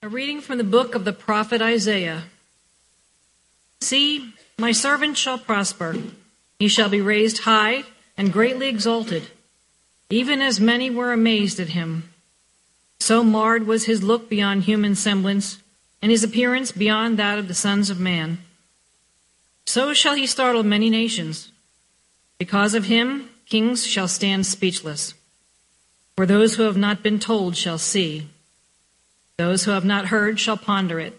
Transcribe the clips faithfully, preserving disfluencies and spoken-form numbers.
A reading from the book of the prophet Isaiah. See, my servant shall prosper. He shall be raised high and greatly exalted, even as many were amazed at him. So marred was his look beyond human semblance, and his appearance beyond that of the sons of man. So shall he startle many nations. Because of him, kings shall stand speechless. For those who have not been told shall see. Those who have not heard shall ponder it.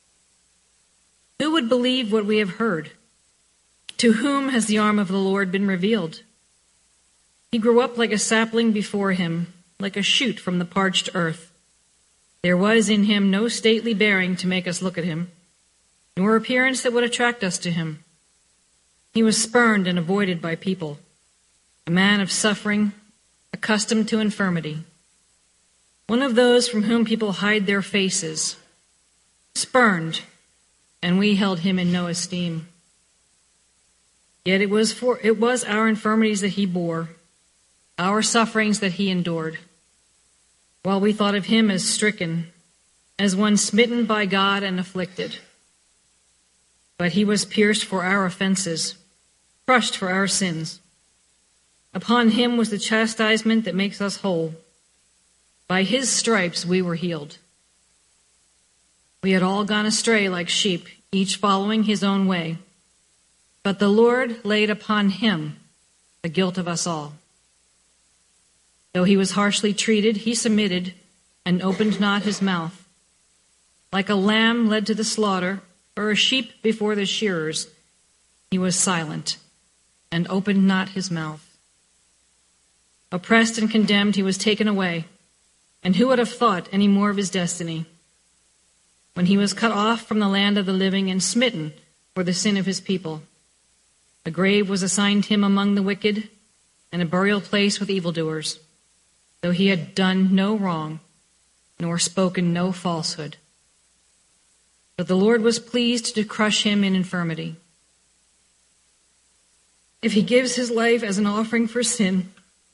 Who would believe what we have heard? To whom has the arm of the Lord been revealed? He grew up like a sapling before him, like a shoot from the parched earth. There was in him no stately bearing to make us look at him, nor appearance that would attract us to him. He was spurned and avoided by people, a man of suffering, accustomed to infirmity, one of those from whom people hide their faces, spurned, and we held him in no esteem. Yet it was for it was our infirmities that he bore, our sufferings that he endured, while we thought of him as stricken, as one smitten by God and afflicted. But he was pierced for our offenses, crushed for our sins. Upon him was the chastisement that makes us whole. By his stripes we were healed. We had all gone astray like sheep, each following his own way. But the Lord laid upon him the guilt of us all. Though he was harshly treated, he submitted and opened not his mouth. Like a lamb led to the slaughter, or a sheep before the shearers, he was silent and opened not his mouth. Oppressed and condemned, he was taken away. And who would have thought any more of his destiny? When he was cut off from the land of the living and smitten for the sin of his people, a grave was assigned him among the wicked, and a burial place with evildoers, though he had done no wrong, nor spoken no falsehood. But the Lord was pleased to crush him in infirmity. If he gives his life as an offering for sin,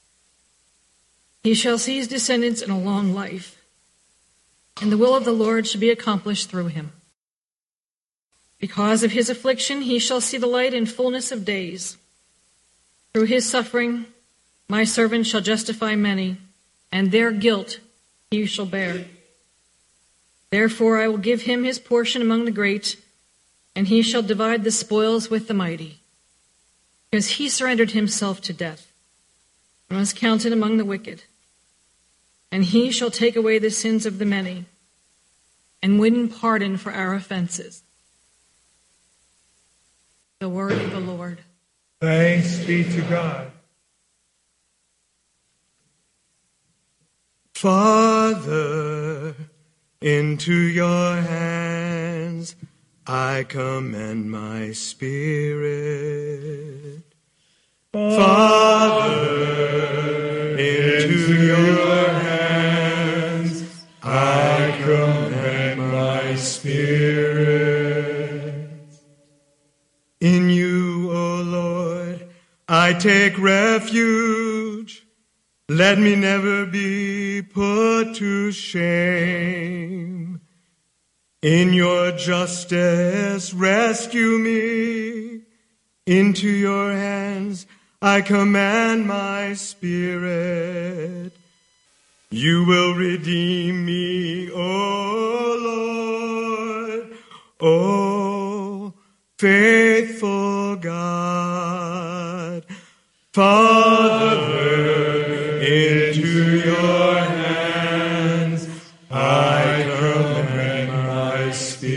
he shall see his descendants in a long life, and the will of the Lord shall be accomplished through him. Because of his affliction, he shall see the light in fullness of days. Through his suffering, my servant shall justify many, and their guilt he shall bear. Therefore I will give him his portion among the great, and he shall divide the spoils with the mighty. Because he surrendered himself to death, and was counted among the wicked. And he shall take away the sins of the many, and win pardon for our offenses. The word of the Lord. Thanks be to God. Father, into your hands I commend my spirit. Father, into your hands I commend my spirit. In you, O Lord, I take refuge. Let me never be put to shame. In your justice, rescue me. Into your hands I command my spirit. You will redeem me, O Lord, O faithful God. Father, into your hands I commend my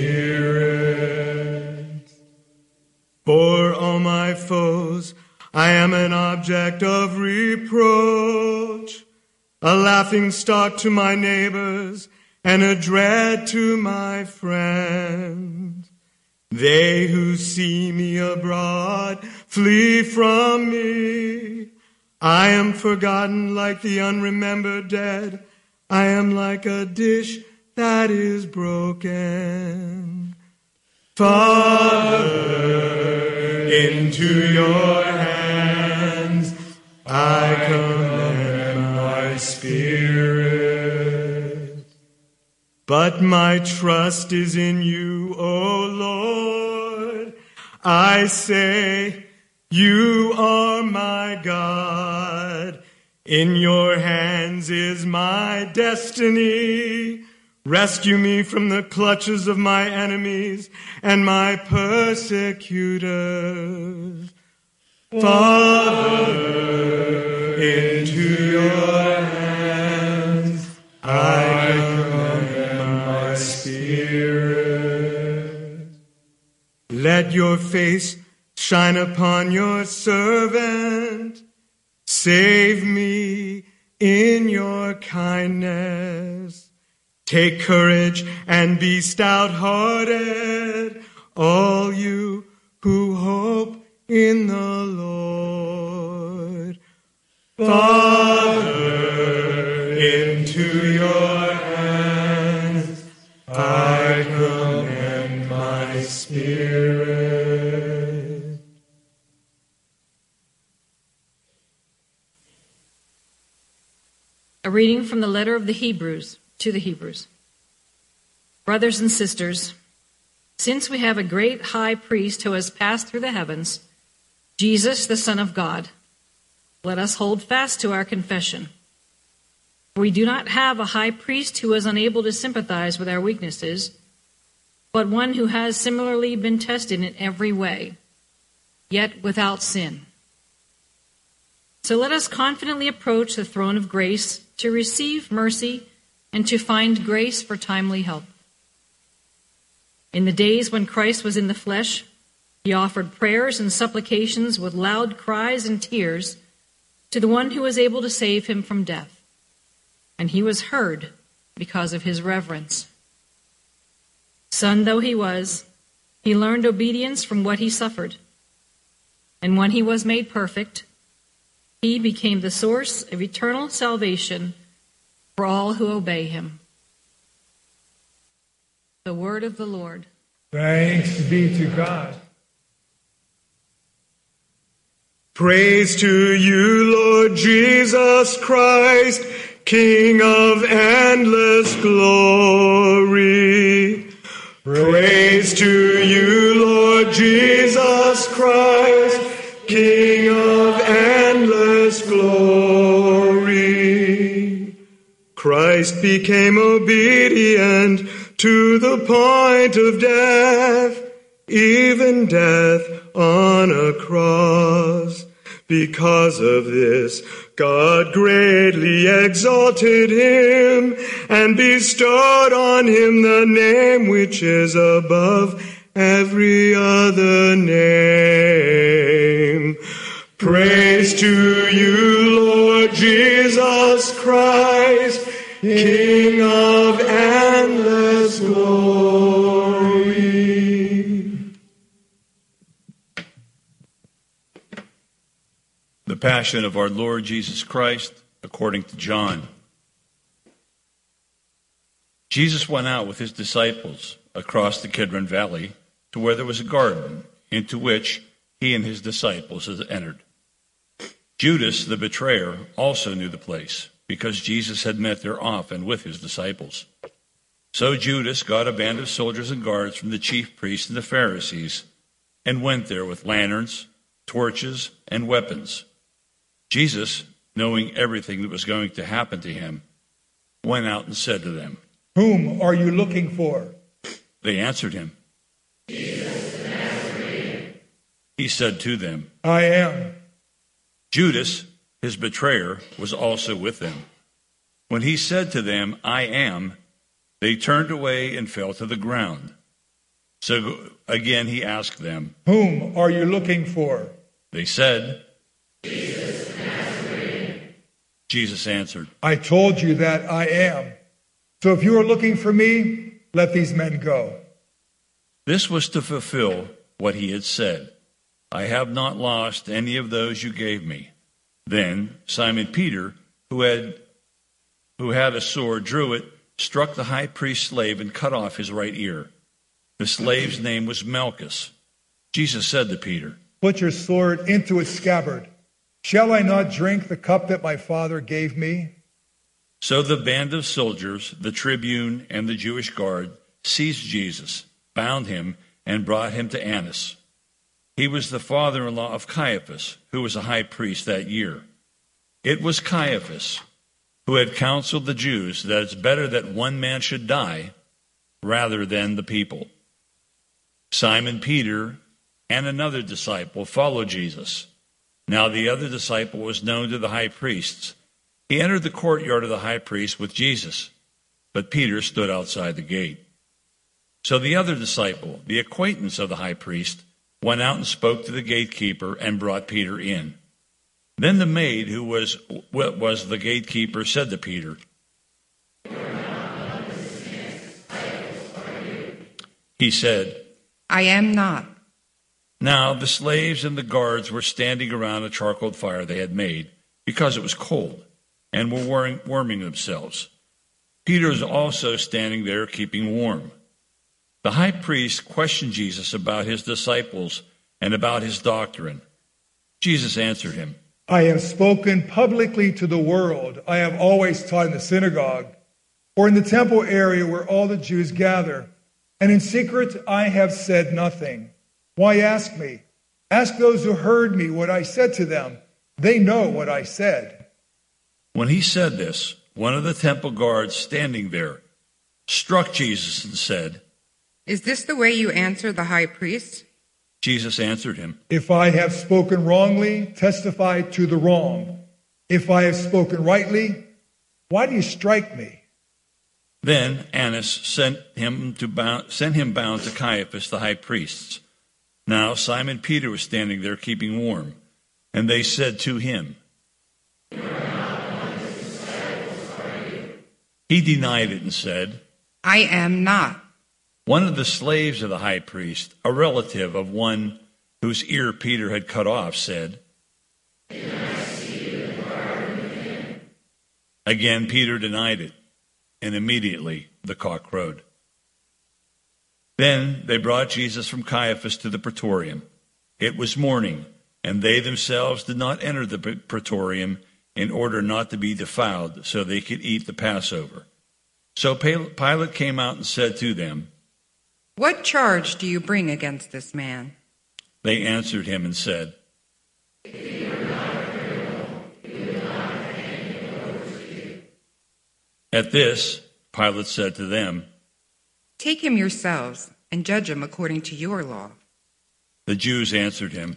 spirit. For all my foes I am an object of reproach, a laughingstock to my neighbors, and a dread to my friends. They who see me abroad flee from me. I am forgotten like the unremembered dead. I am like a dish that is broken. Father, into your hands I commend my spirit. But my trust is in you, O Lord. I say, you are my God. In your hands is my destiny. Rescue me from the clutches of my enemies and my persecutors. Father, into your hands I commend my spirit. Let your face shine upon your servant. Save me in your kindness. Take courage and be stout-hearted, all you who hope in the Lord. Father, into your hands I commend my spirit. A reading from the letter of the Hebrews to the Hebrews. Brothers and sisters, since we have a great high priest who has passed through the heavens, Jesus, the Son of God, let us hold fast to our confession. We do not have a high priest who is unable to sympathize with our weaknesses, but one who has similarly been tested in every way, yet without sin. So let us confidently approach the throne of grace to receive mercy and to find grace for timely help. In the days when Christ was in the flesh, he offered prayers and supplications with loud cries and tears to the one who was able to save him from death. And he was heard because of his reverence. Son though he was, he learned obedience from what he suffered. And when he was made perfect, he became the source of eternal salvation for all who obey him. The word of the Lord. Thanks be to God. Praise to you, Lord Jesus Christ, King of endless glory. Praise to you, Lord Jesus Christ, King of endless glory. Christ became obedient to the point of death, even death on a cross. Because of this, God greatly exalted him and bestowed on him the name which is above every other name. Praise to you, Lord Jesus Christ, King of endless glory. The Passion of our Lord Jesus Christ according to John. Jesus went out with his disciples across the Kidron Valley to where there was a garden, into which he and his disciples had entered. Judas, the betrayer, also knew the place, because Jesus had met there often with his disciples. So Judas got a band of soldiers and guards from the chief priests and the Pharisees, and went there with lanterns, torches, and weapons. Jesus, knowing everything that was going to happen to him, went out and said to them, "Whom are you looking for?" They answered him, "Jesus the Nazarene." He said to them, "I am." Judas, his betrayer, was also with them. When he said to them, "I am," they turned away and fell to the ground. So again he asked them, "Whom are you looking for?" They said, "Jesus the Nazarene." Jesus answered, "I told you that I am. So if you are looking for me, let these men go." This was to fulfill what he had said, "I have not lost any of those you gave me." Then Simon Peter, who had who had a sword, drew it, struck the high priest's slave, and cut off his right ear. The slave's name was Malchus. Jesus said to Peter, "Put your sword into its scabbard. Shall I not drink the cup that my Father gave me?" So the band of soldiers, the tribune, and the Jewish guard seized Jesus, bound him, and brought him to Annas. He was the father-in-law of Caiaphas, who was a high priest that year. It was Caiaphas who had counseled the Jews that it's better that one man should die rather than the people. Simon Peter and another disciple followed Jesus. Now the other disciple was known to the high priests. He entered the courtyard of the high priest with Jesus, but Peter stood outside the gate. So the other disciple, the acquaintance of the high priest, went out and spoke to the gatekeeper and brought Peter in. Then the maid who was, was the gatekeeper said to Peter, he said, I am not. Now the slaves and the guards were standing around a charcoal fire they had made because it was cold and were warming, warming themselves. Peter was also standing there keeping warm. The high priest questioned Jesus about his disciples and about his doctrine. Jesus answered him, I have spoken publicly to the world. I have always taught in the synagogue, or in the temple area where all the Jews gather. And in secret I have said nothing. Why ask me? Ask those who heard me what I said to them. They know what I said. When he said this, one of the temple guards standing there struck Jesus and said, Is this the way you answer the high priest? Jesus answered him, If I have spoken wrongly, testify to the wrong. If I have spoken rightly, why do you strike me? Then Annas sent him to bound, sent him bound to Caiaphas the high priest. Now Simon Peter was standing there keeping warm, and they said to him, He denied it and said, I am not. One of the slaves of the high priest, a relative of one whose ear Peter had cut off, said, Again Peter denied it, and immediately the cock crowed. Then they brought Jesus from Caiaphas to the praetorium. It was morning, and they themselves did not enter the praetorium in order not to be defiled, so they could eat the Passover. So Pilate came out and said to them, What charge do you bring against this man? They answered him and said, At this, Pilate said to them, Take him yourselves and judge him according to your law. The Jews answered him,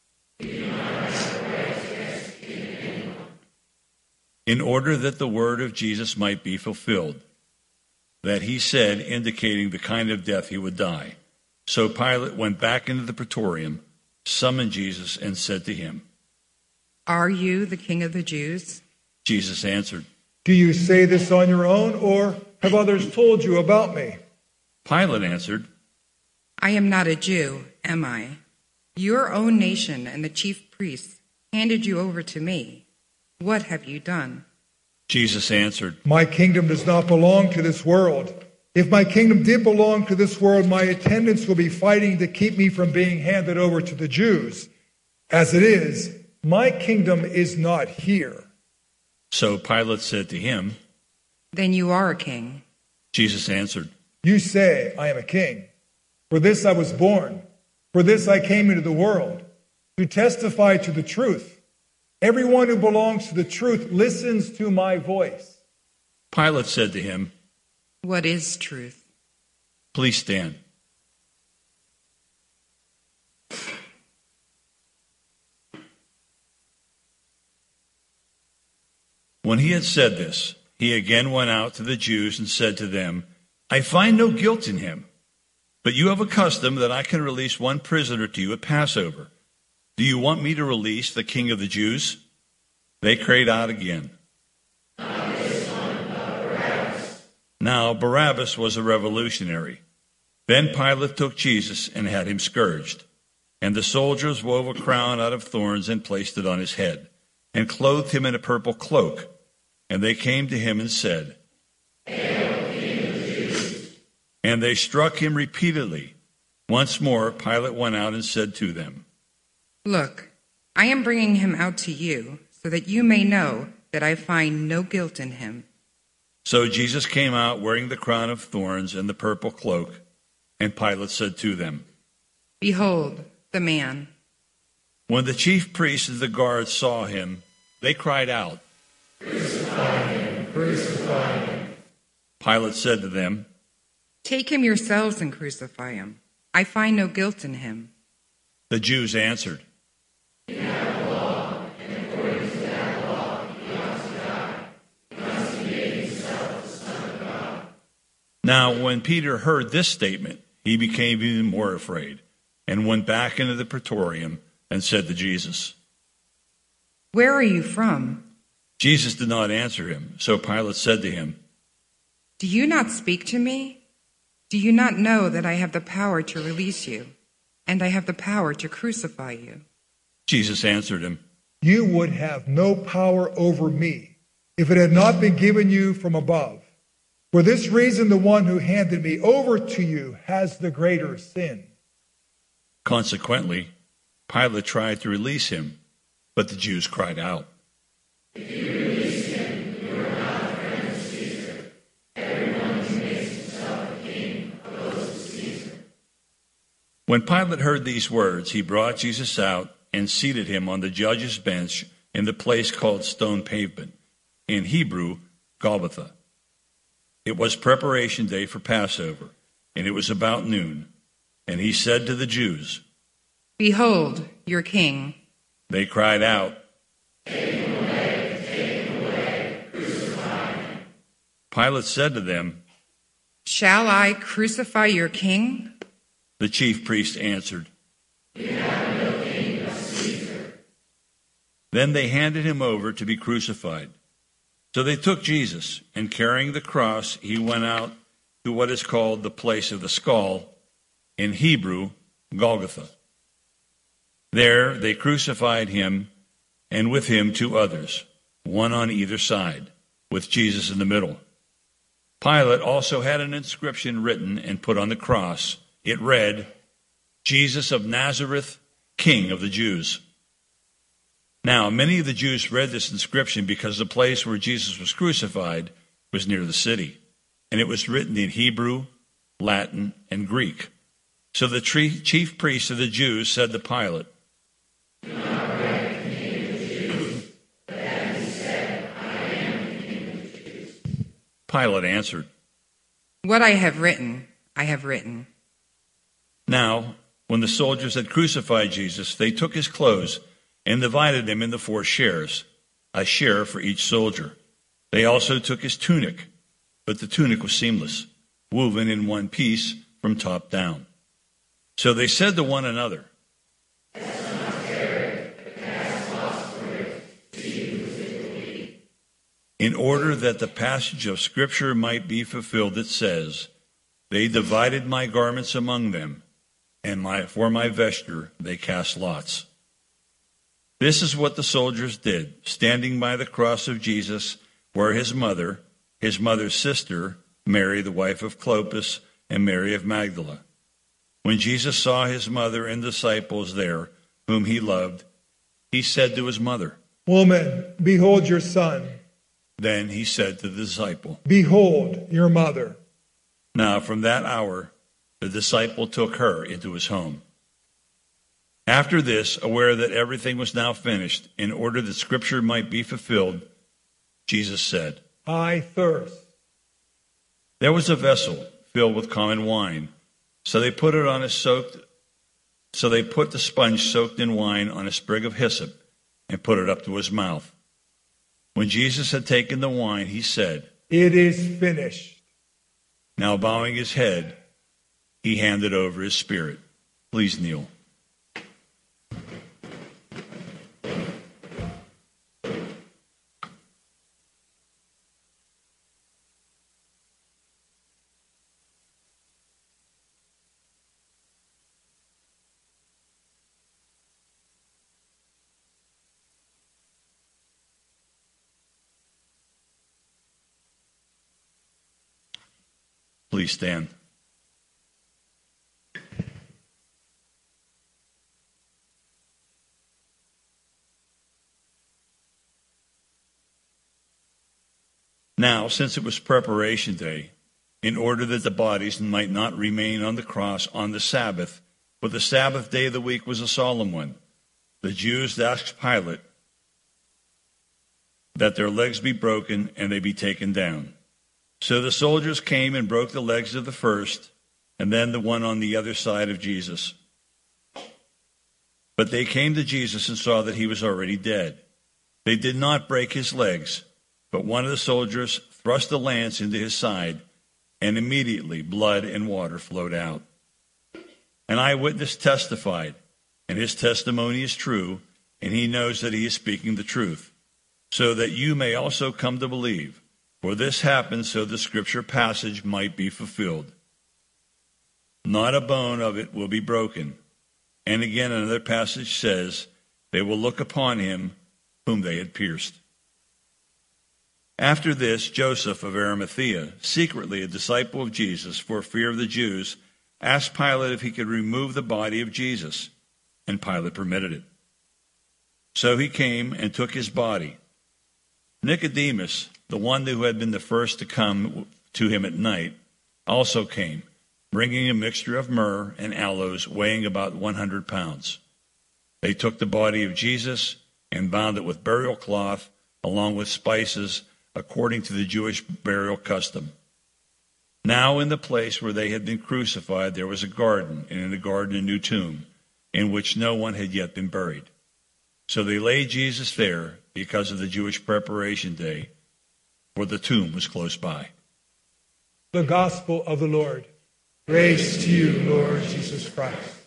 In order that the word of Jesus might be fulfilled, that he said, indicating the kind of death he would die. So Pilate went back into the praetorium, summoned Jesus, and said to him, Are you the king of the Jews? Jesus answered, Do you say this on your own, or have others told you about me? Pilate answered, I am not a Jew, am I? Your own nation and the chief priests handed you over to me. What have you done? Jesus answered, My kingdom does not belong to this world. If my kingdom did belong to this world, my attendants will be fighting to keep me from being handed over to the Jews. As it is, my kingdom is not here. So Pilate said to him, Then you are a king. Jesus answered, You say, I am a king. For this I was born. For this I came into the world, to testify to the truth. Everyone who belongs to the truth listens to my voice. Pilate said to him, What is truth? Please stand. When he had said this, he again went out to the Jews and said to them, I find no guilt in him, but you have a custom that I can release one prisoner to you at Passover. Do you want me to release the king of the Jews? They cried out again. Now Barabbas was a revolutionary. Then Pilate took Jesus and had him scourged. And the soldiers wove a crown out of thorns and placed it on his head, and clothed him in a purple cloak. And they came to him and said, Hail, King of the Jews! And they struck him repeatedly. Once more Pilate went out and said to them, Look, I am bringing him out to you, so that you may know that I find no guilt in him. So Jesus came out wearing the crown of thorns and the purple cloak, and Pilate said to them, Behold, the man. When the chief priests and the guards saw him, they cried out, Crucify him, crucify him. Pilate said to them, Take him yourselves and crucify him. I find no guilt in him. The Jews answered, We have a law, and according to that law, he ought to die, because he made himself the Son of God. Now when Peter heard this statement, he became even more afraid, and went back into the praetorium and said to Jesus, Where are you from? Jesus did not answer him. So Pilate said to him, Do you not speak to me? Do you not know that I have the power to release you, and I have the power to crucify you? Jesus answered him, You would have no power over me if it had not been given you from above. For this reason, the one who handed me over to you has the greater sin. Consequently, Pilate tried to release him, but the Jews cried out, If you release him, you are not a friend of Caesar. Everyone who makes himself a king goes to Caesar. When Pilate heard these words, he brought Jesus out and seated him on the judge's bench in the place called Stone Pavement, in Hebrew, Golgotha. It was preparation day for Passover, and it was about noon. And he said to the Jews, Behold, your king. They cried out, Take him away, take him away, crucify him. Pilate said to them, Shall I crucify your king? The chief priest answered, We have no king but Caesar. Then they handed him over to be crucified. So they took Jesus, and carrying the cross, he went out to what is called the place of the skull, in Hebrew, Golgotha. There they crucified him, and with him two others, one on either side, with Jesus in the middle. Pilate also had an inscription written and put on the cross. It read, Jesus of Nazareth, King of the Jews. Now, many of the Jews read this inscription because the place where Jesus was crucified was near the city, and it was written in Hebrew, Latin, and Greek. So the chief priests of the Jews said to Pilate, Do not write the King of the Jews, but as he said, I am the King of the Jews. Pilate answered, What I have written, I have written. Now, when the soldiers had crucified Jesus, they took his clothes and divided them into four shares, a share for each soldier. They also took his tunic, but the tunic was seamless, woven in one piece from top down. So they said to one another, in order that the passage of Scripture might be fulfilled, it says, They divided my garments among them, and my, for my vesture they cast lots. This is what the soldiers did, standing by the cross of Jesus, were his mother, his mother's sister, Mary, the wife of Clopas, and Mary of Magdala. When Jesus saw his mother and disciples there, whom he loved, he said to his mother, Woman, behold your son. Then he said to the disciple, Behold your mother. Now from that hour the disciple took her into his home. After this, aware that everything was now finished, in order that Scripture might be fulfilled, Jesus said, I thirst. There was a vessel filled with common wine, so they put it on a soaked, so they put the sponge soaked in wine on a sprig of hyssop and put it up to his mouth. When Jesus had taken the wine, he said, It is finished. Now bowing his head, he handed over his spirit. Please kneel. Please stand. Now, since it was preparation day, in order that the bodies might not remain on the cross on the Sabbath, for the Sabbath day of the week was a solemn one, the Jews asked Pilate that their legs be broken and they be taken down. So the soldiers came and broke the legs of the first, and then the one on the other side of Jesus. But they came to Jesus and saw that he was already dead. They did not break his legs, but one of the soldiers thrust a lance into his side, and immediately blood and water flowed out. An eyewitness testified, and his testimony is true, and he knows that he is speaking the truth, so that you may also come to believe. For this happened so the scripture passage might be fulfilled. Not a bone of it will be broken. And again, another passage says, they will look upon him whom they had pierced. After this, Joseph of Arimathea, secretly a disciple of Jesus for fear of the Jews, asked Pilate if he could remove the body of Jesus, and Pilate permitted it. So he came and took his body. Nicodemus, the one who had been the first to come to him at night, also came, bringing a mixture of myrrh and aloes weighing about one hundred pounds. They took the body of Jesus and bound it with burial cloth along with spices according to the Jewish burial custom. Now in the place where they had been crucified there was a garden, and in the garden a new tomb, in which no one had yet been buried. So they laid Jesus there because of the Jewish preparation day, for the tomb was close by. The Gospel of the Lord. Praise to you, Lord Jesus Christ.